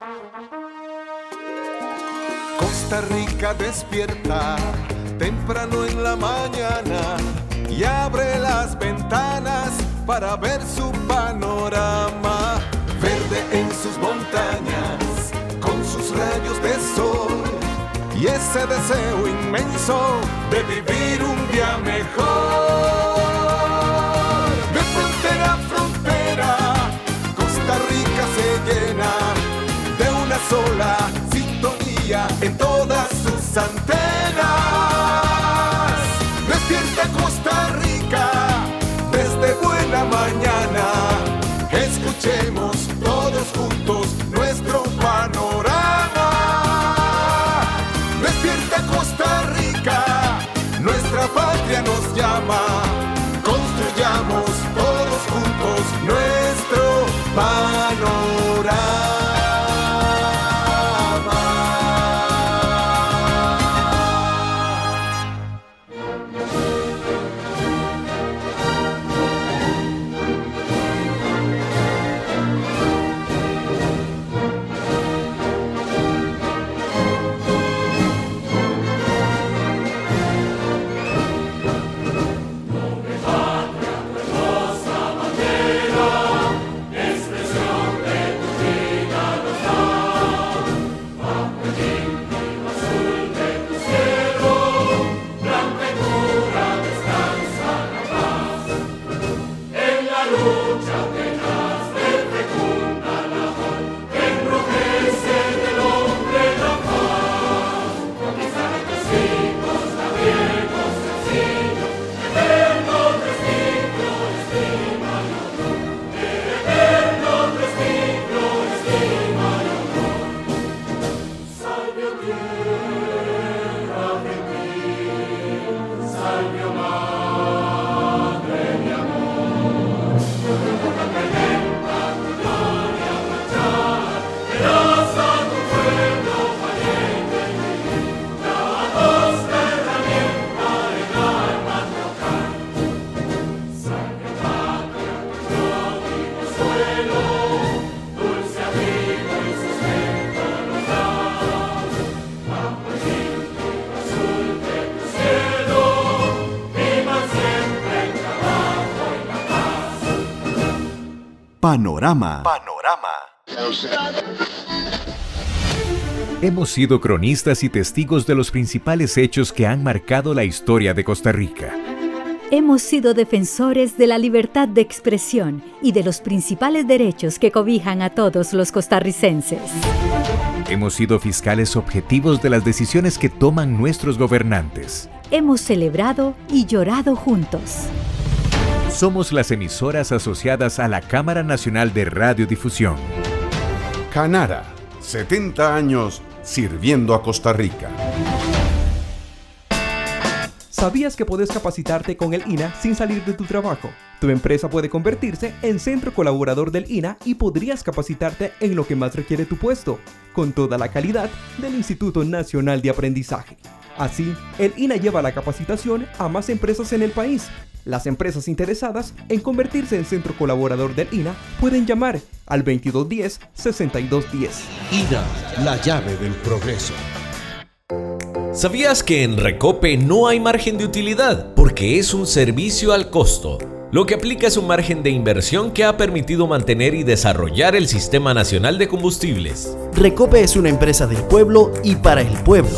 Costa Rica despierta temprano en la mañana y abre las ventanas para ver su panorama. Verde en sus montañas, con sus rayos de sol y ese deseo inmenso de vivir un día mejor. De frontera a frontera, Costa Rica se llena de una sola sintonía en todas sus antenas. Despierta Costa Rica desde buena mañana. Escuchemos todos juntos nuestro panorama. Despierta Costa Rica, nuestra patria nos llama. Construyamos todos juntos nuestro panorama. Panorama. Hemos sido cronistas y testigos de los principales hechos que han marcado la historia de Costa Rica. Hemos sido defensores de la libertad de expresión y de los principales derechos que cobijan a todos los costarricenses. Hemos sido fiscales objetivos de las decisiones que toman nuestros gobernantes. Hemos celebrado y llorado juntos. Somos las emisoras asociadas a la Cámara Nacional de Radiodifusión. Canara, 70 años sirviendo a Costa Rica. ¿Sabías que puedes capacitarte con el INA sin salir de tu trabajo? Tu empresa puede convertirse en centro colaborador del INA y podrías capacitarte en lo que más requiere tu puesto, con toda la calidad del Instituto Nacional de Aprendizaje. Así, el INA lleva la capacitación a más empresas en el país. Las empresas interesadas en convertirse en centro colaborador del INA pueden llamar al 2210-6210. INA, la llave del progreso. ¿Sabías que en Recope no hay margen de utilidad? Porque es un servicio al costo. Lo que aplica es un margen de inversión que ha permitido mantener y desarrollar el Sistema Nacional de Combustibles. Recope es una empresa del pueblo y para el pueblo.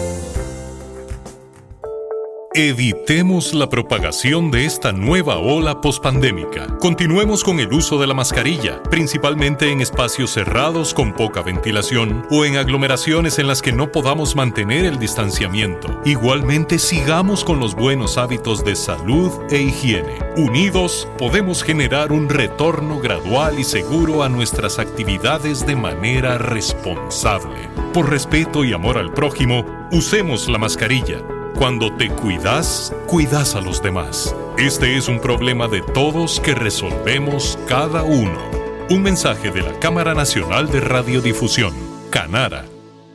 Evitemos la propagación de esta nueva ola pospandémica. Continuemos con el uso de la mascarilla, principalmente en espacios cerrados con poca ventilación o en aglomeraciones en las que no podamos mantener el distanciamiento. Igualmente, sigamos con los buenos hábitos de salud e higiene. Unidos, podemos generar un retorno gradual y seguro a nuestras actividades de manera responsable. Por respeto y amor al prójimo, usemos la mascarilla. Cuando te cuidas, cuidas a los demás. Este es un problema de todos que resolvemos cada uno. Un mensaje de la Cámara Nacional de Radiodifusión, Canara.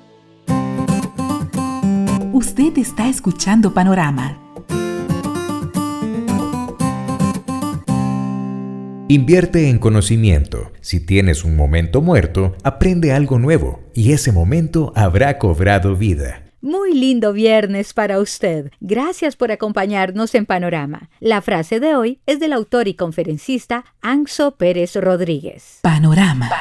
Usted está escuchando Panorama. Invierte en conocimiento. Si tienes un momento muerto, aprende algo nuevo y ese momento habrá cobrado vida. Muy lindo viernes para usted. Gracias por acompañarnos en Panorama. La frase de hoy es del autor y conferencista Anxo Pérez Rodríguez. Panorama.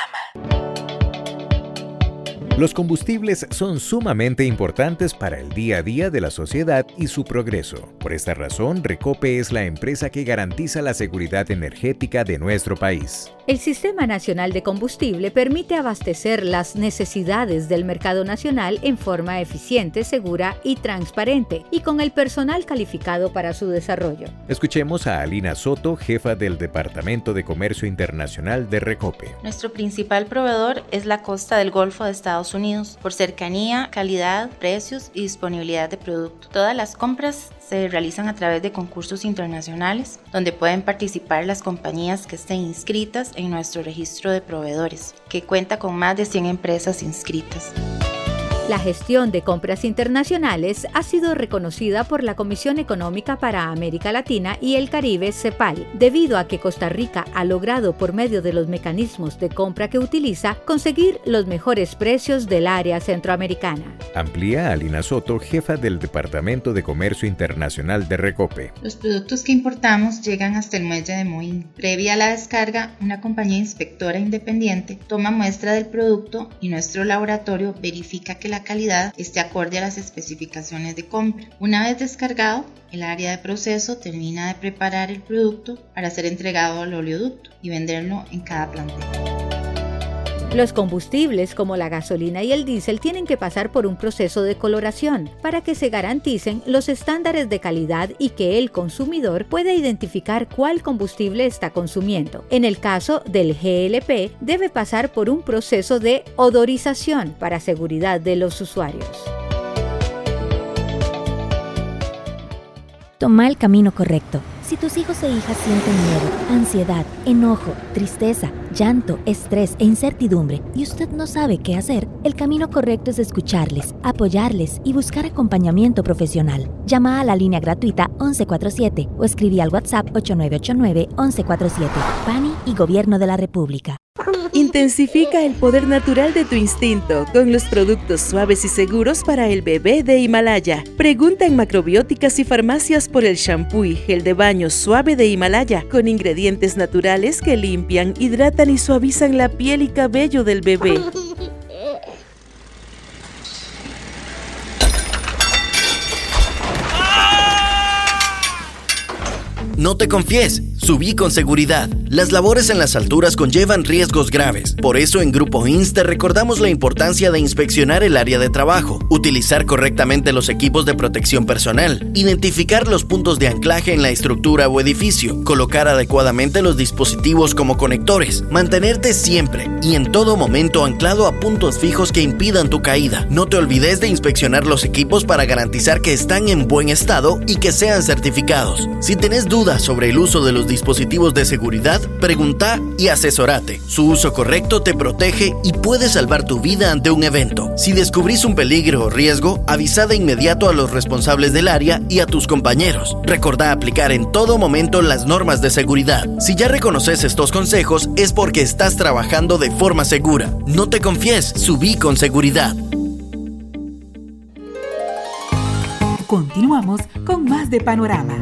Los combustibles son sumamente importantes para el día a día de la sociedad y su progreso. Por esta razón, Recope es la empresa que garantiza la seguridad energética de nuestro país. El Sistema Nacional de Combustible permite abastecer las necesidades del mercado nacional en forma eficiente, segura y transparente, y con el personal calificado para su desarrollo. Escuchemos a Alina Soto, jefa del Departamento de Comercio Internacional de Recope. Nuestro principal proveedor es la costa del Golfo de Estados Unidos, por cercanía, calidad, precios y disponibilidad de producto. Todas las compras se realizan a través de concursos internacionales, donde pueden participar las compañías que estén inscritas en nuestro registro de proveedores, que cuenta con más de 100 empresas inscritas. La gestión de compras internacionales ha sido reconocida por la Comisión Económica para América Latina y el Caribe, CEPAL, debido a que Costa Rica ha logrado, por medio de los mecanismos de compra que utiliza, conseguir los mejores precios del área centroamericana. Amplía Alina Soto, jefa del Departamento de Comercio Internacional de Recope. Los productos que importamos llegan hasta el muelle de Moín. Previa a la descarga, una compañía inspectora independiente toma muestra del producto y nuestro laboratorio verifica que la calidad esté acorde a las especificaciones de compra. Una vez descargado, el área de proceso termina de preparar el producto para ser entregado al oleoducto y venderlo en cada plantel. Los combustibles como la gasolina y el diésel tienen que pasar por un proceso de coloración para que se garanticen los estándares de calidad y que el consumidor pueda identificar cuál combustible está consumiendo. En el caso del GLP, debe pasar por un proceso de odorización para seguridad de los usuarios. Toma el camino correcto. Si tus hijos e hijas sienten miedo, ansiedad, enojo, tristeza, llanto, estrés e incertidumbre y usted no sabe qué hacer, el camino correcto es escucharles, apoyarles y buscar acompañamiento profesional. Llama a la línea gratuita 1147 o escribí al WhatsApp 8989-1147. PANI y Gobierno de la República. Intensifica el poder natural de tu instinto con los productos suaves y seguros para el bebé de Himalaya. Pregunta en Macrobióticas y Farmacias por el shampoo y gel de baño suave de Himalaya, con ingredientes naturales que limpian, hidratan y suavizan la piel y cabello del bebé. No te confíes, subí con seguridad. Las labores en las alturas conllevan riesgos graves. Por eso en Grupo INS te recordamos la importancia de inspeccionar el área de trabajo, utilizar correctamente los equipos de protección personal, identificar los puntos de anclaje en la estructura o edificio, colocar adecuadamente los dispositivos como conectores, mantenerte siempre y en todo momento anclado a puntos fijos que impidan tu caída. No te olvides de inspeccionar los equipos para garantizar que están en buen estado y que sean certificados. Si tenés dudas sobre el uso de los dispositivos de seguridad, pregunta y asesorate. Su uso correcto te protege y puede salvar tu vida ante un evento. Si descubrís un peligro o riesgo, avisa de inmediato a los responsables del área y a tus compañeros. Recordá aplicar en todo momento las normas de seguridad. Si ya reconoces estos consejos, es porque estás trabajando de forma segura. No te confíes, subí con seguridad. Continuamos con más de Panorama.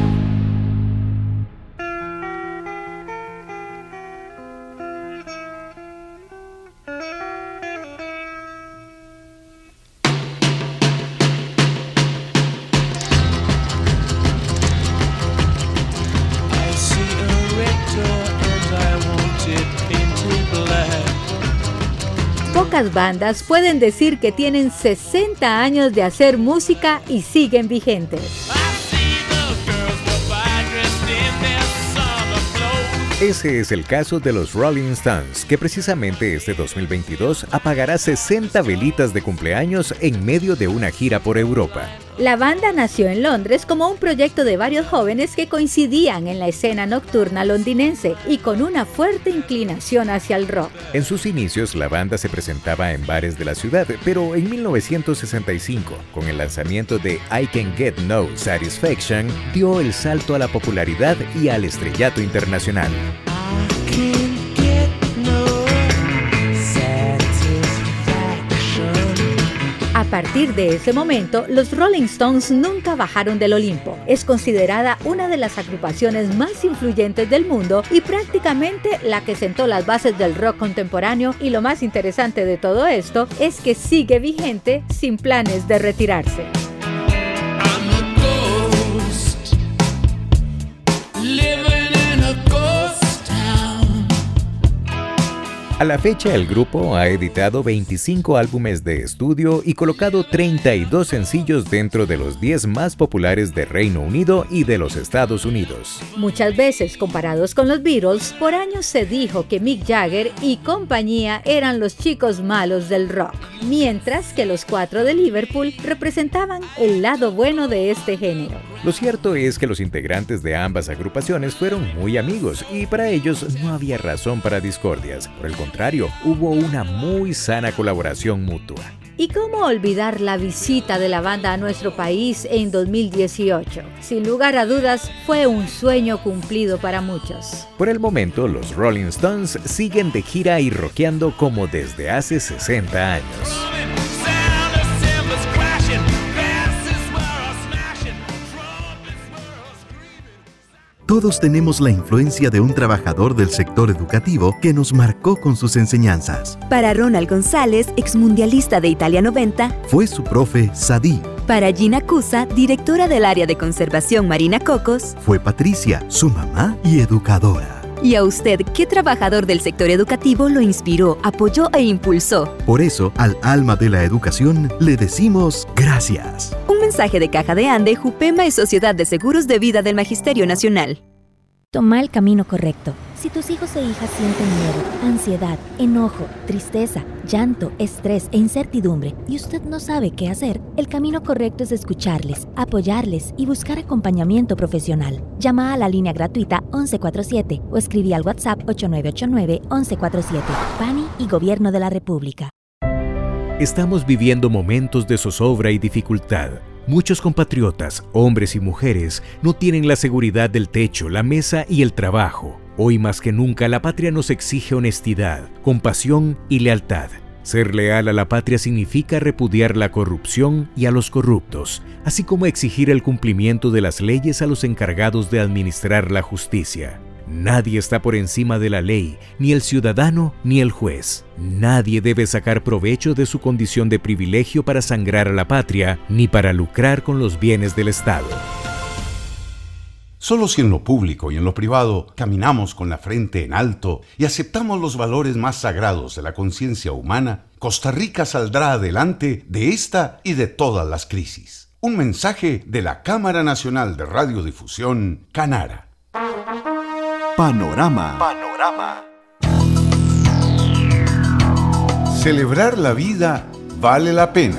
Pocas bandas pueden decir que tienen 60 años de hacer música y siguen vigentes. Ese es el caso de los Rolling Stones, que precisamente este 2022 apagará 60 velitas de cumpleaños en medio de una gira por Europa. La banda nació en Londres como un proyecto de varios jóvenes que coincidían en la escena nocturna londinense y con una fuerte inclinación hacia el rock. En sus inicios, la banda se presentaba en bares de la ciudad, pero en 1965, con el lanzamiento de I Can Get No Satisfaction, dio el salto a la popularidad y al estrellato internacional. A partir de ese momento, los Rolling Stones nunca bajaron del Olimpo. Es considerada una de las agrupaciones más influyentes del mundo y prácticamente la que sentó las bases del rock contemporáneo, y lo más interesante de todo esto es que sigue vigente sin planes de retirarse. A la fecha, el grupo ha editado 25 álbumes de estudio y colocado 32 sencillos dentro de los 10 más populares de Reino Unido y de los Estados Unidos. Muchas veces, comparados con los Beatles, por años se dijo que Mick Jagger y compañía eran los chicos malos del rock, mientras que los 4 de Liverpool representaban el lado bueno de este género. Lo cierto es que los integrantes de ambas agrupaciones fueron muy amigos y para ellos no había razón para discordias. Por el contrario, hubo una muy sana colaboración mutua. ¿Y cómo olvidar la visita de la banda a nuestro país en 2018? Sin lugar a dudas, fue un sueño cumplido para muchos. Por el momento, los Rolling Stones siguen de gira y rockeando como desde hace 60 años. Todos tenemos la influencia de un trabajador del sector educativo que nos marcó con sus enseñanzas. Para Ronald González, exmundialista de Italia 90, fue su profe Sadí. Para Gina Cusa, directora del área de conservación Marina Cocos, fue Patricia, su mamá y educadora. ¿Y a usted qué trabajador del sector educativo lo inspiró, apoyó e impulsó? Por eso, al alma de la educación le decimos gracias. Un mensaje de Caja de Ande, Jupema y Sociedad de Seguros de Vida del Magisterio Nacional. Toma el camino correcto. Si tus hijos e hijas sienten miedo, ansiedad, enojo, tristeza, llanto, estrés e incertidumbre y usted no sabe qué hacer, el camino correcto es escucharles, apoyarles y buscar acompañamiento profesional. Llama a la línea gratuita 1147 o escribí al WhatsApp 8989-1147. PANI y Gobierno de la República. Estamos viviendo momentos de zozobra y dificultad. Muchos compatriotas, hombres y mujeres, no tienen la seguridad del techo, la mesa y el trabajo. Hoy más que nunca la patria nos exige honestidad, compasión y lealtad. Ser leal a la patria significa repudiar la corrupción y a los corruptos, así como exigir el cumplimiento de las leyes a los encargados de administrar la justicia. Nadie está por encima de la ley, ni el ciudadano ni el juez. Nadie debe sacar provecho de su condición de privilegio para sangrar a la patria, ni para lucrar con los bienes del Estado. Solo si en lo público y en lo privado caminamos con la frente en alto y aceptamos los valores más sagrados de la conciencia humana, Costa Rica saldrá adelante de esta y de todas las crisis. Un mensaje de la Cámara Nacional de Radiodifusión, Canara. Panorama. Celebrar la vida vale la pena.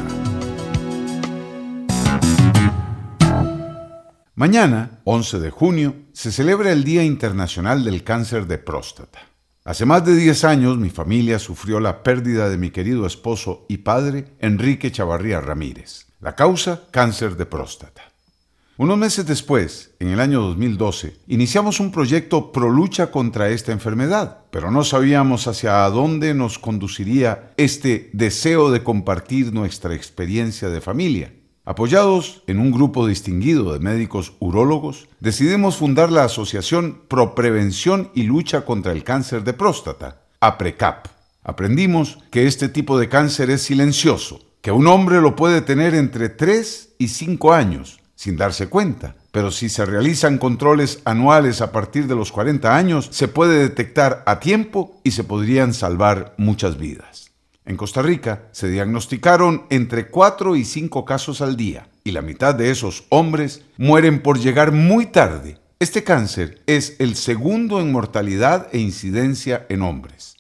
Mañana, 11 de junio, se celebra el Día Internacional del Cáncer de Próstata. Hace más de 10 años, mi familia sufrió la pérdida de mi querido esposo y padre, Enrique Chavarría Ramírez. La causa, cáncer de próstata. Unos meses después, en el año 2012, iniciamos un proyecto pro lucha contra esta enfermedad, pero no sabíamos hacia dónde nos conduciría este deseo de compartir nuestra experiencia de familia. Apoyados en un grupo distinguido de médicos urólogos, decidimos fundar la Asociación Pro Prevención y Lucha contra el Cáncer de Próstata, APRECAP. Aprendimos que este tipo de cáncer es silencioso, que un hombre lo puede tener entre 3 y 5 años, sin darse cuenta, pero si se realizan controles anuales a partir de los 40 años, se puede detectar a tiempo y se podrían salvar muchas vidas. En Costa Rica se diagnosticaron entre 4 y 5 casos al día, y la mitad de esos hombres mueren por llegar muy tarde. Este cáncer es el segundo en mortalidad e incidencia en hombres.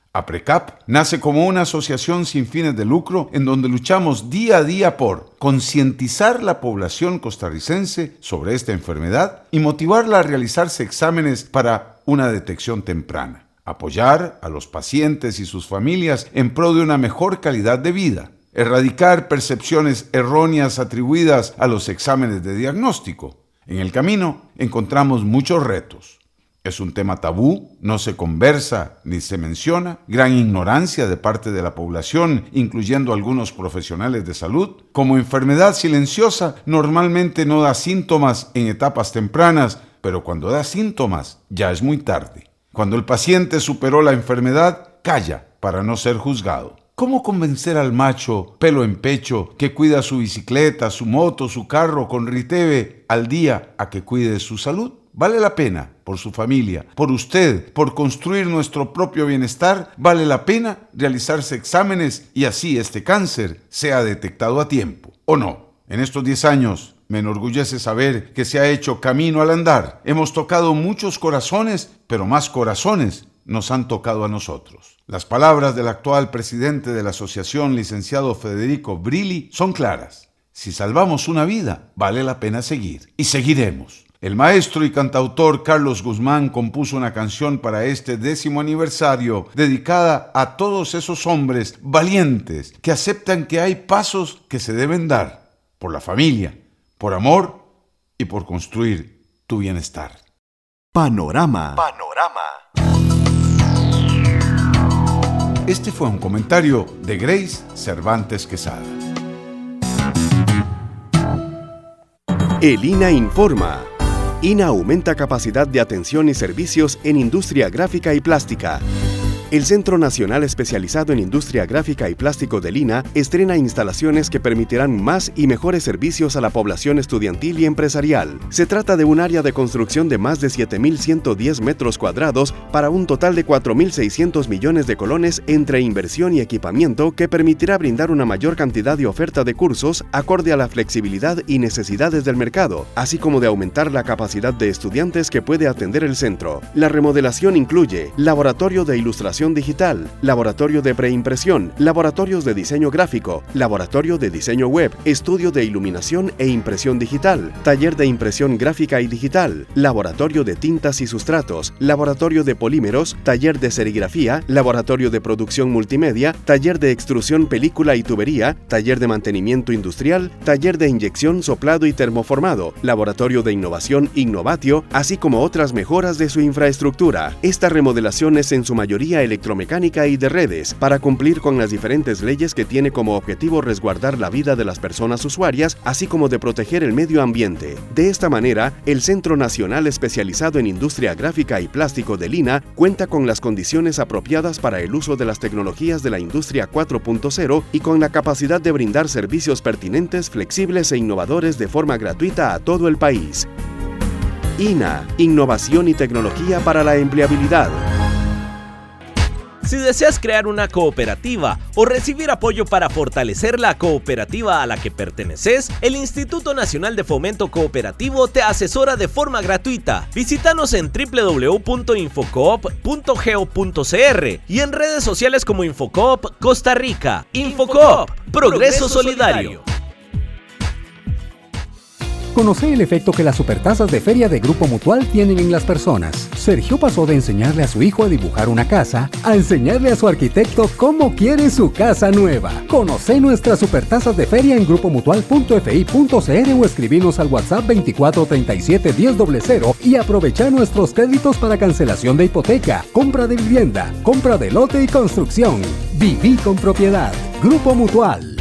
APRECAP nace como una asociación sin fines de lucro en donde luchamos día a día por concientizar la población costarricense sobre esta enfermedad y motivarla a realizarse exámenes para una detección temprana, apoyar a los pacientes y sus familias en pro de una mejor calidad de vida, erradicar percepciones erróneas atribuidas a los exámenes de diagnóstico. En el camino encontramos muchos retos. Es un tema tabú, no se conversa ni se menciona, gran ignorancia de parte de la población, incluyendo algunos profesionales de salud. Como enfermedad silenciosa, normalmente no da síntomas en etapas tempranas, pero cuando da síntomas, ya es muy tarde. Cuando el paciente superó la enfermedad, calla para no ser juzgado. ¿Cómo convencer al macho, pelo en pecho, que cuida su bicicleta, su moto, su carro con Riteve al día a que cuide de su salud? ¿Vale la pena? Por su familia, por usted, por construir nuestro propio bienestar, ¿vale la pena realizarse exámenes y así este cáncer sea detectado a tiempo? ¿O no? En estos 10 años me enorgullece saber que se ha hecho camino al andar. Hemos tocado muchos corazones, pero más corazones nos han tocado a nosotros. Las palabras del actual presidente de la asociación, licenciado Federico Brilli, son claras. Si salvamos una vida, vale la pena seguir. Y seguiremos. El maestro y cantautor Carlos Guzmán compuso una canción para este 10º aniversario dedicada a todos esos hombres valientes que aceptan que hay pasos que se deben dar por la familia, por amor y por construir tu bienestar. Panorama. Este fue un comentario de Grace Cervantes Quesada. El INA informa. INA aumenta capacidad de atención y servicios en industria gráfica y plástica. El Centro Nacional Especializado en Industria Gráfica y Plástico del INA estrena instalaciones que permitirán más y mejores servicios a la población estudiantil y empresarial. Se trata de un área de construcción de más de 7.110 metros cuadrados para un total de 4.600 millones de colones entre inversión y equipamiento que permitirá brindar una mayor cantidad de oferta de cursos acorde a la flexibilidad y necesidades del mercado, así como de aumentar la capacidad de estudiantes que puede atender el centro. La remodelación incluye laboratorio de ilustración digital, laboratorio de preimpresión, laboratorios de diseño gráfico, laboratorio de diseño web, estudio de iluminación e impresión digital, taller de impresión gráfica y digital, laboratorio de tintas y sustratos, laboratorio de polímeros, taller de serigrafía, laboratorio de producción multimedia, taller de extrusión película y tubería, taller de mantenimiento industrial, taller de inyección, soplado y termoformado, laboratorio de innovación Innovatio, así como otras mejoras de su infraestructura. Esta remodelación es en su mayoría electromecánica y de redes, para cumplir con las diferentes leyes que tiene como objetivo resguardar la vida de las personas usuarias, así como de proteger el medio ambiente. De esta manera, el Centro Nacional Especializado en Industria Gráfica y Plástico del INA cuenta con las condiciones apropiadas para el uso de las tecnologías de la Industria 4.0 y con la capacidad de brindar servicios pertinentes, flexibles e innovadores de forma gratuita a todo el país. INA, Innovación y Tecnología para la Empleabilidad. Si deseas crear una cooperativa o recibir apoyo para fortalecer la cooperativa a la que perteneces, el Instituto Nacional de Fomento Cooperativo te asesora de forma gratuita. Visítanos en www.infocoop.go.cr y en redes sociales como Infocoop Costa Rica. Infocoop, Progreso Solidario. Conoce el efecto que las supertasas de feria de Grupo Mutual tienen en las personas. Sergio pasó de enseñarle a su hijo a dibujar una casa a enseñarle a su arquitecto cómo quiere su casa nueva. Conoce nuestras supertasas de feria en grupomutual.fi.cr o escribinos al WhatsApp 2437-1000 y aprovecha nuestros créditos para cancelación de hipoteca, compra de vivienda, compra de lote y construcción. Viví con propiedad. Grupo Mutual.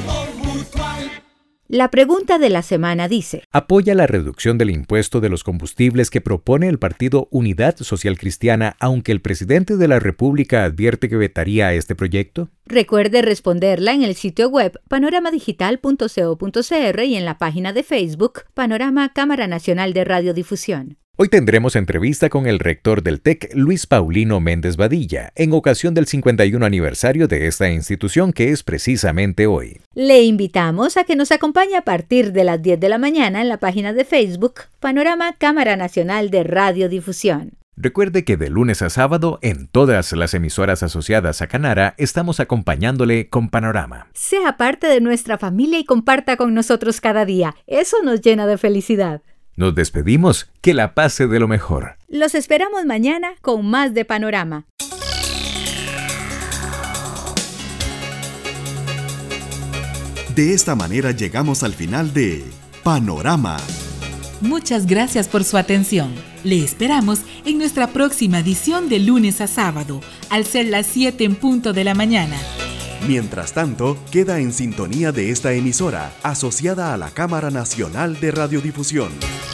La pregunta de la semana dice: ¿apoya la reducción del impuesto de los combustibles que propone el partido Unidad Social Cristiana, aunque el presidente de la República advierte que vetaría este proyecto? Recuerde responderla en el sitio web panoramadigital.co.cr y en la página de Facebook Panorama Cámara Nacional de Radiodifusión. Hoy tendremos entrevista con el rector del TEC, Luis Paulino Méndez Badilla, en ocasión del 51 aniversario de esta institución, que es precisamente hoy. Le invitamos a que nos acompañe a partir de las 10 de la mañana en la página de Facebook Panorama Cámara Nacional de Radiodifusión. Recuerde que de lunes a sábado, en todas las emisoras asociadas a Canara, estamos acompañándole con Panorama. Sea parte de nuestra familia y comparta con nosotros cada día. Eso nos llena de felicidad. Nos despedimos. Que la pase de lo mejor. Los esperamos mañana con más de Panorama. De esta manera llegamos al final de Panorama. Muchas gracias por su atención. Le esperamos en nuestra próxima edición de lunes a sábado, al ser las 7 en punto de la mañana. Mientras tanto, queda en sintonía de esta emisora, asociada a la Cámara Nacional de Radiodifusión.